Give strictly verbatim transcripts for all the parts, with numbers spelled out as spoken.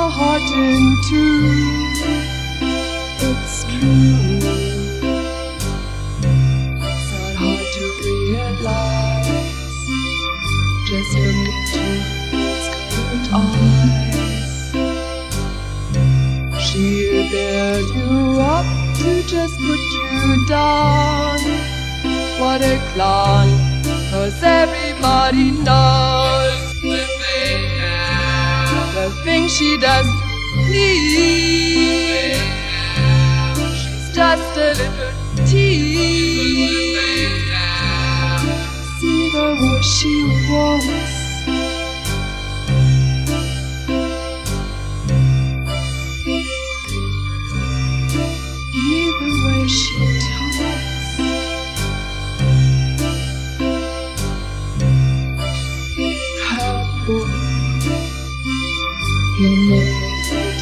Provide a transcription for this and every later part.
your heart in two. It's true. It's not hard to realize. Just look into his colored eyes. She'll bear you up to just put you down. What a clown, 'cause everybody knows the thing she does to please. She's just a little tease. See the way she walks, hear the way she talks. Her book, you'll never find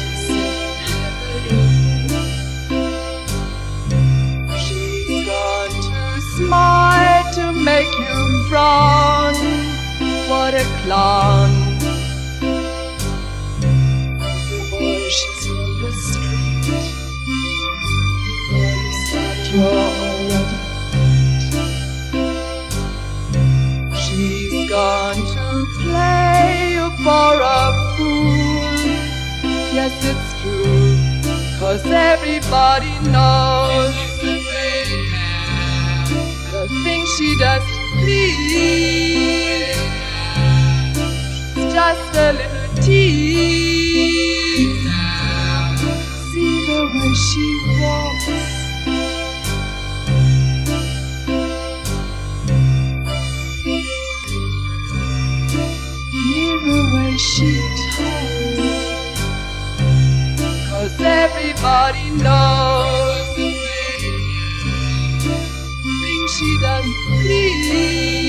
she's gone to smile to make you frown. What a clown. Before she's on the street, notice that you're already late. She's gone to play you for a fool. Yes, it's true, 'cause everybody knows the thing she does to please. She's just a little tease. See the way she walks, hear the way she talks. 'Cause everybody knows the thing she does please.